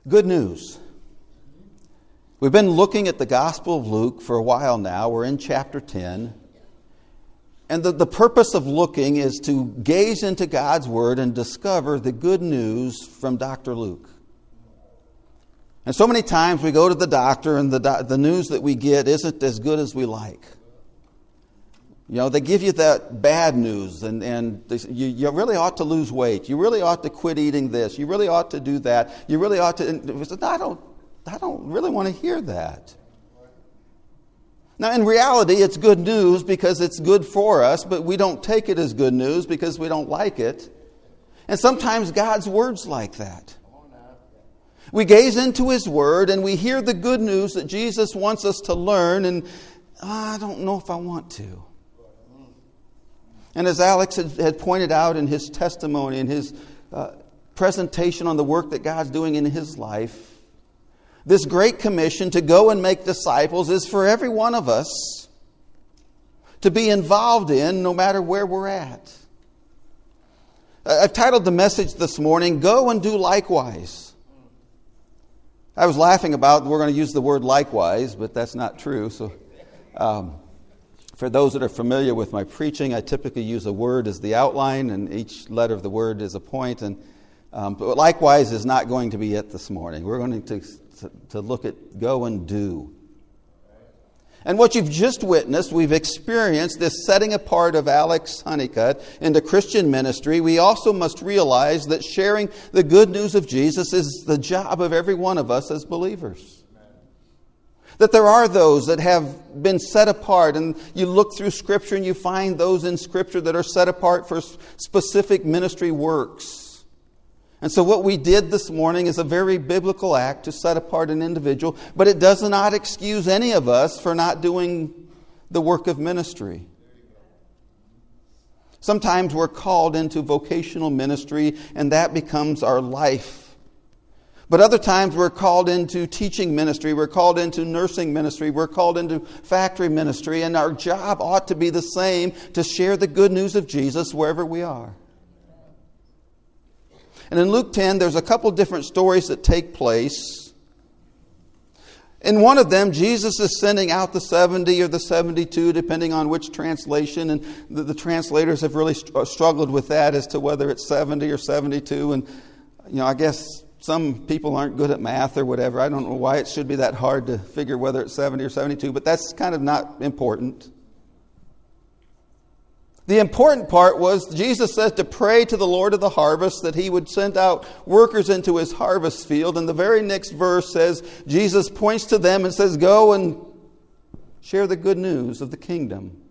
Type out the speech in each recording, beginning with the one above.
Good news. We've been looking at the Gospel of Luke for a while now. We're in chapter 10. And the purpose of looking is to gaze into God's Word and discover the good news from Dr. Luke. And so many times we go to the doctor and the news that we get isn't as good as we like. You know, they give you that bad news and you really ought to lose weight. You really ought to quit eating this. You really ought to do that. You really ought to... And I don't really want to hear that. Now, in reality, it's good news because it's good for us, but we don't take it as good news because we don't like it. And sometimes God's Word's like that. We gaze into His Word and we hear the good news that Jesus wants us to learn, and I don't know if I want to. And as Alex had pointed out in his testimony, in his presentation on the work that God's doing in his life, this great commission to go and make disciples is for every one of us to be involved in, no matter where we're at. I've titled the message this morning, Go and Do Likewise. I was laughing about we're going to use the word likewise, but that's not true. So for those that are familiar with my preaching, I typically use a word as the outline, and each letter of the word is a point. And but likewise is not going to be it this morning. We're going to look at go and do. And what you've just witnessed, we've experienced this setting apart of Alex Honeycutt into Christian ministry. We also must realize that sharing the good news of Jesus is the job of every one of us as believers. That there are those that have been set apart, and you look through Scripture and you find those in Scripture that are set apart for specific ministry works. And so what we did this morning is a very biblical act to set apart an individual, but it does not excuse any of us for not doing the work of ministry. Sometimes we're called into vocational ministry, and that becomes our life. But other times we're called into teaching ministry, we're called into nursing ministry, we're called into factory ministry, and our job ought to be the same, to share the good news of Jesus wherever we are. And in Luke 10, there's a couple different stories that take place. In one of them, Jesus is sending out the 70 or the 72, depending on which translation. And the translators have really struggled with that as to whether it's 70 or 72. And, I guess some people aren't good at math or whatever. I don't know why it should be that hard to figure whether it's 70 or 72, but that's kind of not important. The important part was Jesus says to pray to the Lord of the harvest that He would send out workers into His harvest field. And the very next verse says, Jesus points to them and says, go and share the good news of the kingdom.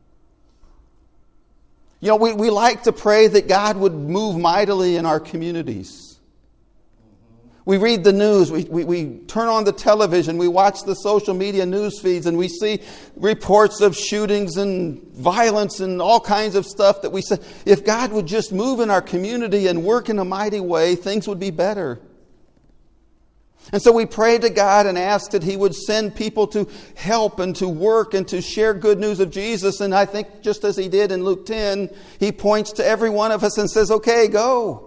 We like to pray that God would move mightily in our communities. We read the news, we turn on the television, we watch the social media news feeds, and we see reports of shootings and violence and all kinds of stuff that we say, if God would just move in our community and work in a mighty way, things would be better. And so we pray to God and ask that He would send people to help and to work and to share good news of Jesus. And I think just as He did in Luke 10, He points to every one of us and says, okay, go.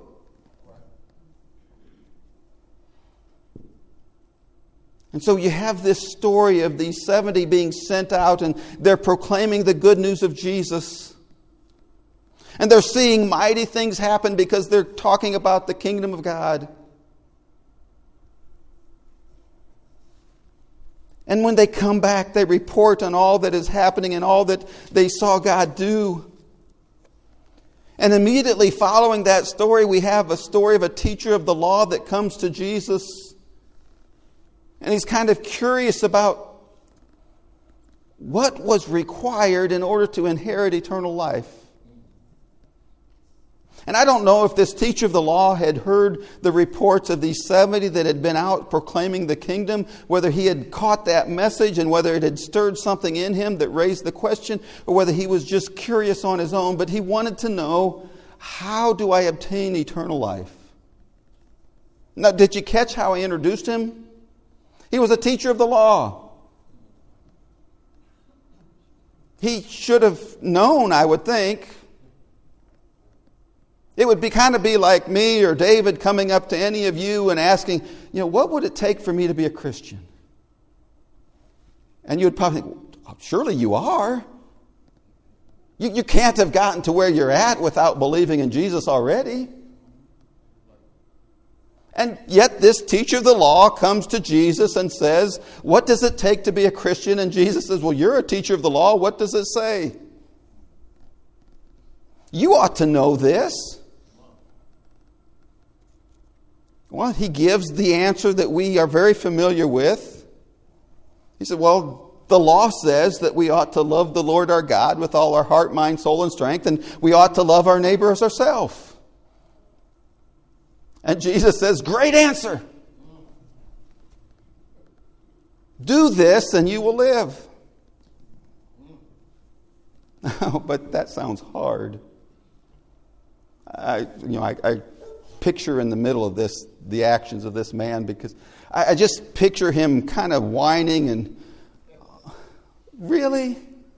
And so you have this story of these 70 being sent out, and they're proclaiming the good news of Jesus. And they're seeing mighty things happen because they're talking about the kingdom of God. And when they come back, they report on all that is happening and all that they saw God do. And immediately following that story, we have a story of a teacher of the law that comes to Jesus. And he's kind of curious about what was required in order to inherit eternal life. And I don't know if this teacher of the law had heard the reports of these 70 that had been out proclaiming the kingdom, whether he had caught that message and whether it had stirred something in him that raised the question, or whether he was just curious on his own. But he wanted to know, how do I obtain eternal life? Now, did you catch how I introduced him? He was a teacher of the law. He should have known, I would think. It would be like me or David coming up to any of you and asking, what would it take for me to be a Christian? And you would probably think, surely you are. You can't have gotten to where you're at without believing in Jesus already. And yet this teacher of the law comes to Jesus and says, what does it take to be a Christian? And Jesus says, well, you're a teacher of the law. What does it say? You ought to know this. Well, he gives the answer that we are very familiar with. He said, well, the law says that we ought to love the Lord our God with all our heart, mind, soul, and strength, and we ought to love our neighbor as ourselves. And Jesus says, great answer. Do this and you will live. But that sounds hard. I picture in the middle of this the actions of this man, because I just picture him kind of whining and, really?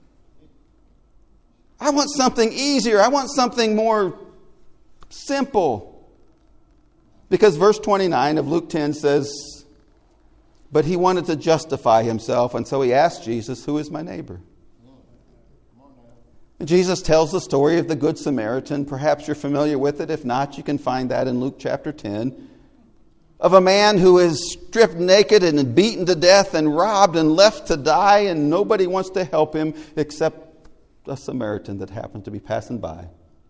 I want something easier. I want something more simple. Because verse 29 of Luke 10 says, but he wanted to justify himself, and so he asked Jesus, who is my neighbor? And Jesus tells the story of the Good Samaritan. Perhaps you're familiar with it. If not, you can find that in Luke chapter 10. Of a man who is stripped naked and beaten to death and robbed and left to die, and nobody wants to help him except a Samaritan that happened to be passing by.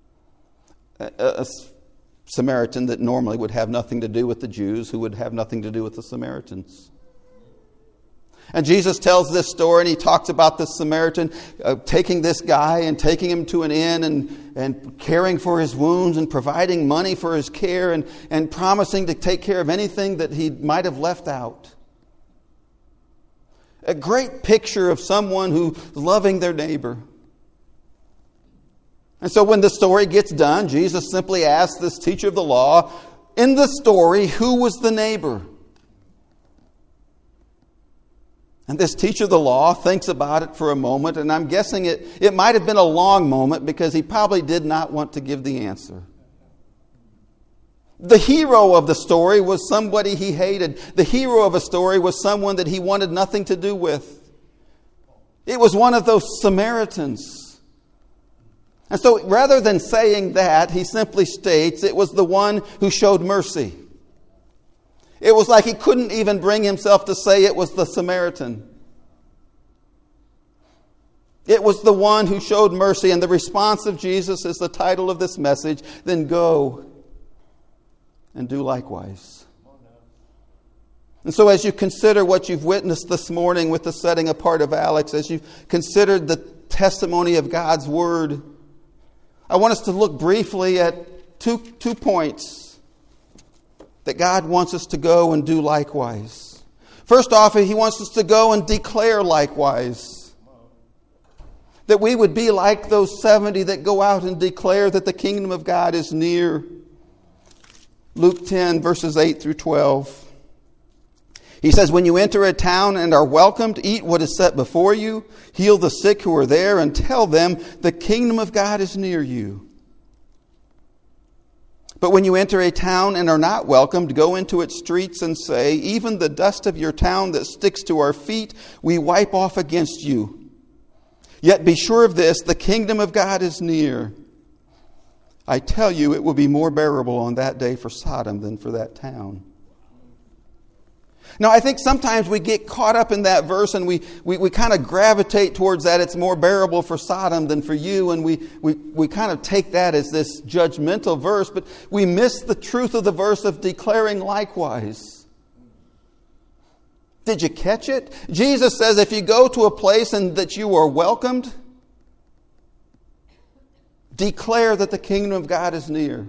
A Samaritan that normally would have nothing to do with the Jews, who would have nothing to do with the Samaritans. And Jesus tells this story, and he talks about the Samaritan taking this guy and taking him to an inn and caring for his wounds and providing money for his care and promising to take care of anything that he might have left out. A great picture of someone who's loving their neighbor. And so when the story gets done, Jesus simply asks this teacher of the law, in the story, who was the neighbor? And this teacher of the law thinks about it for a moment, and I'm guessing it might have been a long moment because he probably did not want to give the answer. The hero of the story was somebody he hated. The hero of a story was someone that he wanted nothing to do with. It was one of those Samaritans. And so rather than saying that, he simply states it was the one who showed mercy. It was like he couldn't even bring himself to say it was the Samaritan. It was the one who showed mercy. And the response of Jesus is the title of this message. Then go and do likewise. And so as you consider what you've witnessed this morning with the setting apart of Alex, as you've considered the testimony of God's Word, I want us to look briefly at two points that God wants us to go and do likewise. First off, He wants us to go and declare likewise. That we would be like those 70 that go out and declare that the kingdom of God is near. Luke 10, verses 8 through 12. He says, when you enter a town and are welcomed, eat what is set before you, heal the sick who are there, and tell them the kingdom of God is near you. But when you enter a town and are not welcomed, go into its streets and say, even the dust of your town that sticks to our feet, we wipe off against you. Yet be sure of this, the kingdom of God is near. I tell you, it will be more bearable on that day for Sodom than for that town. Now, I think sometimes we get caught up in that verse and we kind of gravitate towards that. It's more bearable for Sodom than for you. And we kind of take that as this judgmental verse. But we miss the truth of the verse of declaring likewise. Did you catch it? Jesus says if you go to a place and that you are welcomed, declare that the kingdom of God is near.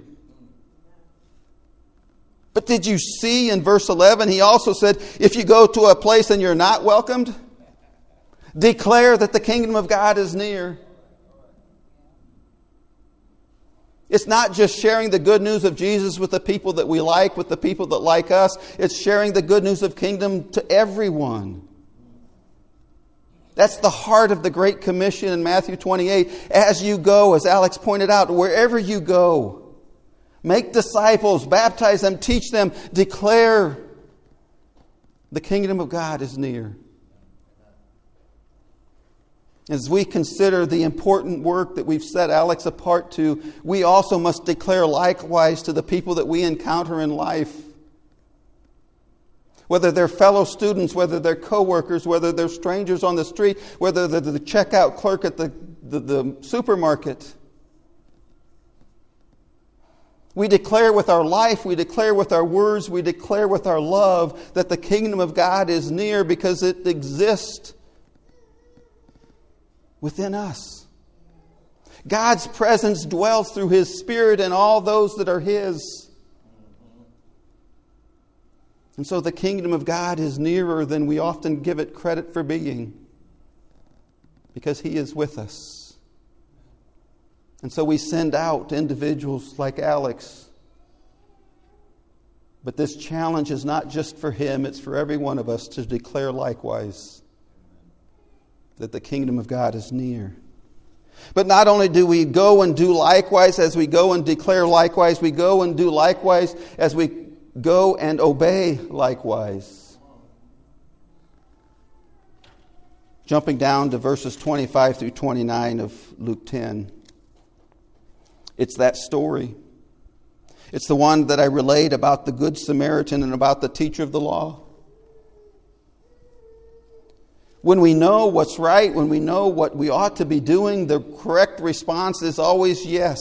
But did you see in verse 11, he also said, if you go to a place and you're not welcomed, declare that the kingdom of God is near. It's not just sharing the good news of Jesus with the people that we like, with the people that like us. It's sharing the good news of kingdom to everyone. That's the heart of the Great Commission in Matthew 28. As you go, as Alex pointed out, wherever you go, Make disciples, baptize them, teach them, declare the kingdom of God is near. As we consider the important work that we've set Alex apart to, we also must declare likewise to the people that we encounter in life. Whether they're fellow students, whether they're co-workers, whether they're strangers on the street, whether they're the checkout clerk at the supermarket. We declare with our life, we declare with our words, we declare with our love that the kingdom of God is near because it exists within us. God's presence dwells through His Spirit in all those that are His. And so the kingdom of God is nearer than we often give it credit for being, because He is with us. And so we send out individuals like Alex. But this challenge is not just for him, it's for every one of us to declare likewise that the kingdom of God is near. But not only do we go and do likewise as we go and declare likewise, we go and do likewise as we go and obey likewise. Jumping down to verses 25 through 29 of Luke 10. It's that story. It's the one that I relate about the Good Samaritan and about the teacher of the law. When we know what's right, when we know what we ought to be doing, the correct response is always yes.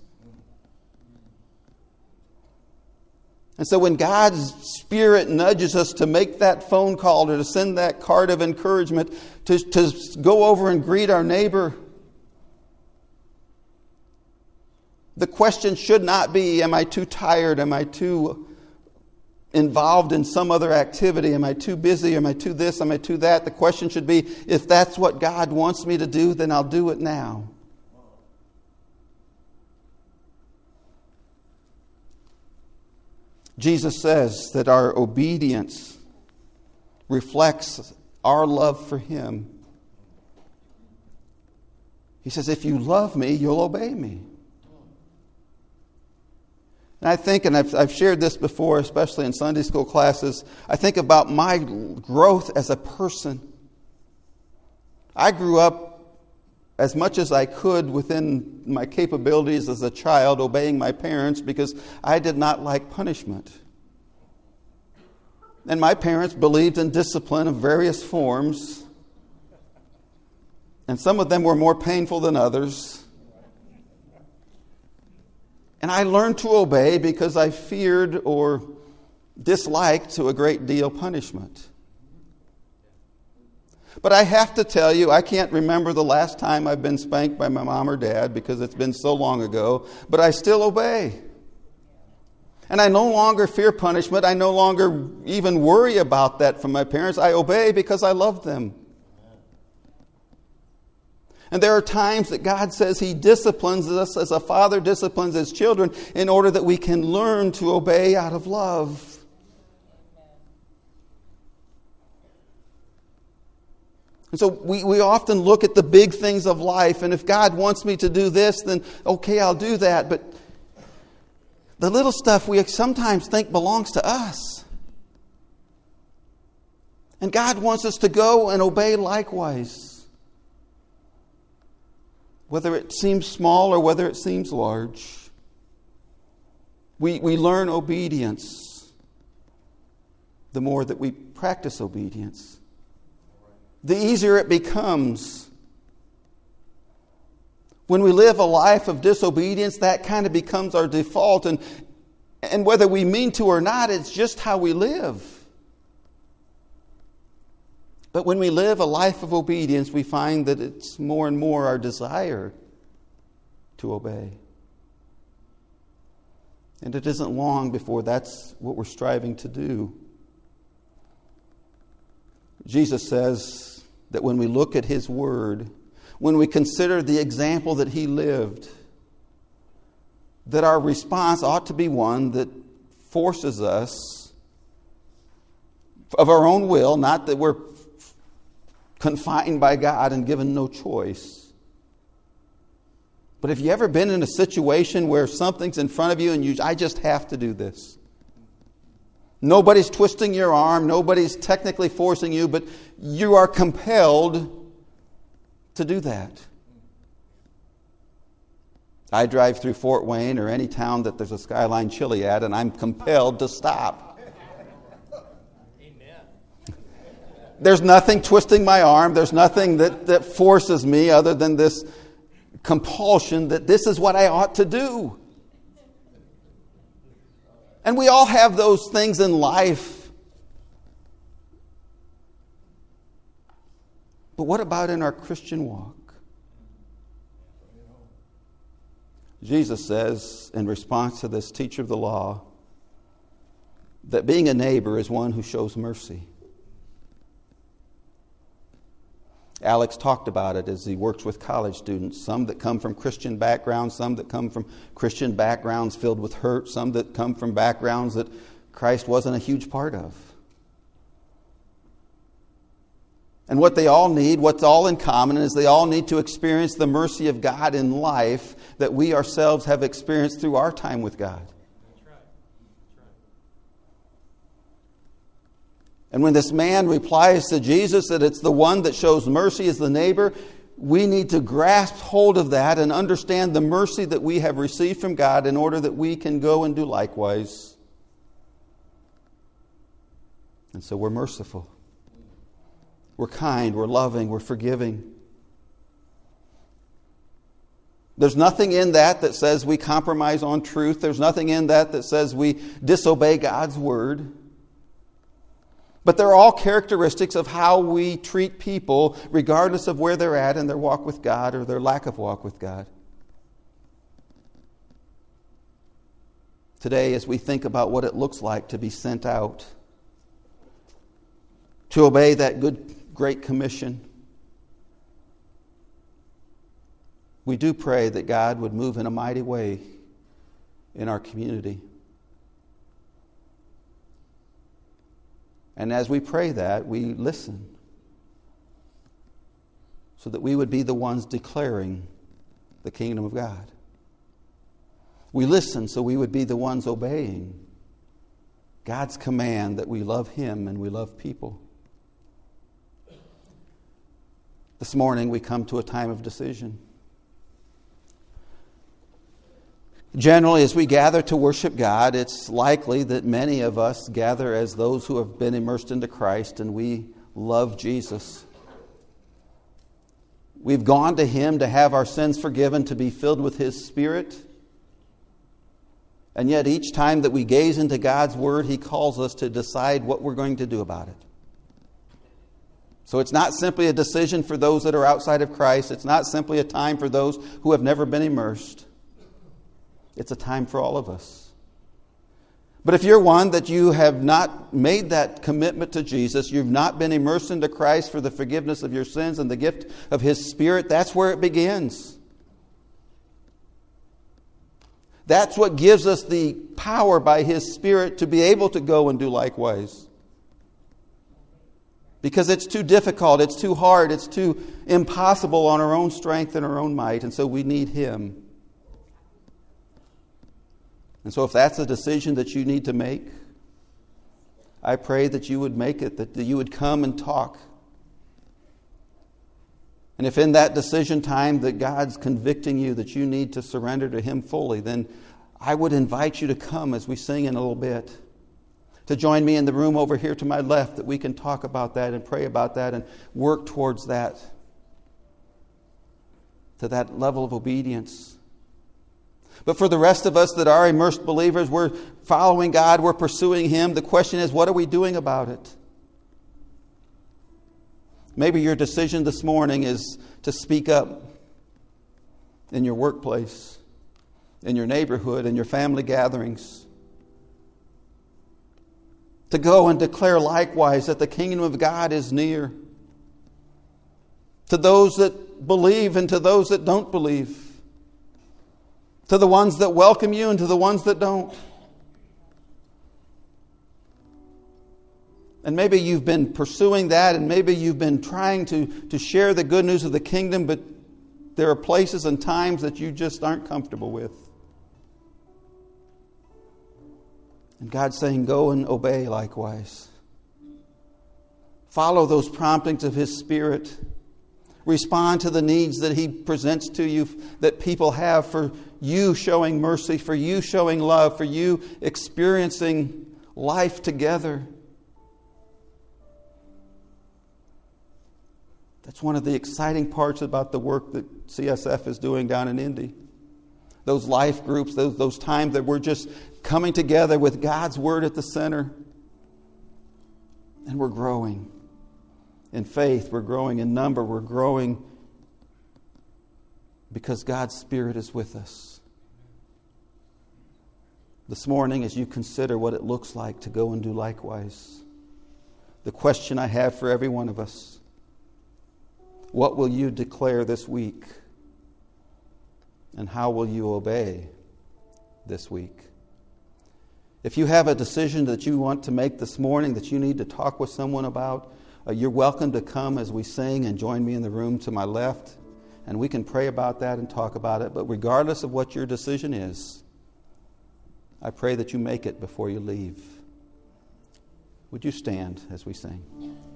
And so when God's Spirit nudges us to make that phone call or to send that card of encouragement, to go over and greet our neighbor, the question should not be, am I too tired? Am I too involved in some other activity? Am I too busy? Am I too this? Am I too that? The question should be, if that's what God wants me to do, then I'll do it now. Jesus says that our obedience reflects our love for Him. He says, if you love me, you'll obey me. And I think, and I've shared this before, especially in Sunday school classes, I think about my growth as a person. I grew up as much as I could within my capabilities as a child, obeying my parents because I did not like punishment. And my parents believed in discipline of various forms. And some of them were more painful than others. And I learned to obey because I feared or disliked to a great deal punishment. But I have to tell you, I can't remember the last time I've been spanked by my mom or dad because it's been so long ago, but I still obey. And I no longer fear punishment. I no longer even worry about that from my parents. I obey because I love them. And there are times that God says He disciplines us as a father disciplines his children in order that we can learn to obey out of love. And so we often look at the big things of life, and if God wants me to do this, then okay, I'll do that. But the little stuff we sometimes think belongs to us. And God wants us to go and obey likewise. Whether it seems small or whether it seems large. We learn obedience the more that we practice obedience. The easier it becomes. When we live a life of disobedience, that kind of becomes our default. And whether we mean to or not, it's just how we live. But when we live a life of obedience, we find that it's more and more our desire to obey. And it isn't long before that's what we're striving to do. Jesus says that when we look at His Word, when we consider the example that He lived, that our response ought to be one that forces us of our own will, not that we're confined by God and given no choice, But have you ever been in a situation where something's in front of you and I just have to do this? Nobody's twisting your arm, nobody's technically forcing you, but you are compelled to do that. I drive through Fort Wayne or any town that there's a Skyline Chili at, and I'm compelled to stop. Amen. There's nothing twisting my arm. There's nothing that forces me other than this compulsion that this is what I ought to do. And we all have those things in life. But what about in our Christian walk? Jesus says, in response to this teacher of the law, that being a neighbor is one who shows mercy. Alex talked about it as he works with college students, some that come from Christian backgrounds, some that come from Christian backgrounds filled with hurt, some that come from backgrounds that Christ wasn't a huge part of. And what they all need, what's all in common, is they all need to experience the mercy of God in life that we ourselves have experienced through our time with God. That's right. And when this man replies to Jesus that it's the one that shows mercy is the neighbor, we need to grasp hold of that and understand the mercy that we have received from God in order that we can go and do likewise. And so we're merciful. We're kind, we're loving, we're forgiving. There's nothing in that says we compromise on truth. There's nothing in that says we disobey God's word. But they're all characteristics of how we treat people, regardless of where they're at in their walk with God or their lack of walk with God. Today, as we think about what it looks like to be sent out, to obey that great commission, we do pray that God would move in a mighty way in our community. And as we pray that, we listen so that we would be the ones declaring the kingdom of God. We listen so we would be the ones obeying God's command that we love Him and we love people. This morning we come to a time of decision. Generally, as we gather to worship God, it's likely that many of us gather as those who have been immersed into Christ and we love Jesus. We've gone to Him to have our sins forgiven, to be filled with His Spirit. And yet each time that we gaze into God's Word, He calls us to decide what we're going to do about it. So it's not simply a decision for those that are outside of Christ. It's not simply a time for those who have never been immersed. It's a time for all of us. But if you're one that you have not made that commitment to Jesus, you've not been immersed into Christ for the forgiveness of your sins and the gift of His Spirit, that's where it begins. That's what gives us the power by His Spirit to be able to go and do likewise. Because it's too difficult, it's too hard, it's too impossible on our own strength and our own might, and so we need Him. And so if that's a decision that you need to make, I pray that you would make it, that you would come and talk. And if in that decision time that God's convicting you that you need to surrender to Him fully, then I would invite you to come as we sing in a little bit, to join me in the room over here to my left, that we can talk about that and pray about that and work towards that, to that level of obedience. But for the rest of us that are immersed believers, we're following God, we're pursuing Him. The question is, what are we doing about it? Maybe your decision this morning is to speak up in your workplace, in your neighborhood, in your family gatherings. To go and declare likewise that the kingdom of God is near. To those that believe and to those that don't believe. To the ones that welcome you and to the ones that don't. And maybe you've been pursuing that and maybe you've been trying to share the good news of the kingdom, but There are places and times that you just aren't comfortable with. And God's saying, go and obey likewise. Follow those promptings of His Spirit. Respond to the needs that He presents to you, that people have for you showing mercy, for you showing love, for you experiencing life together. That's one of the exciting parts about the work that CSF is doing down in Indy. Those life groups, those times that we're just coming together with God's Word at the center. And we're growing in faith, we're growing in number, we're growing because God's Spirit is with us. This morning, as you consider what it looks like to go and do likewise, the question I have for every one of us: what will you declare this week? And how will you obey this week? If you have a decision that you want to make this morning that you need to talk with someone about, you're welcome to come as we sing and join me in the room to my left. And we can pray about that and talk about it. But regardless of what your decision is, I pray that you make it before you leave. Would you stand as we sing?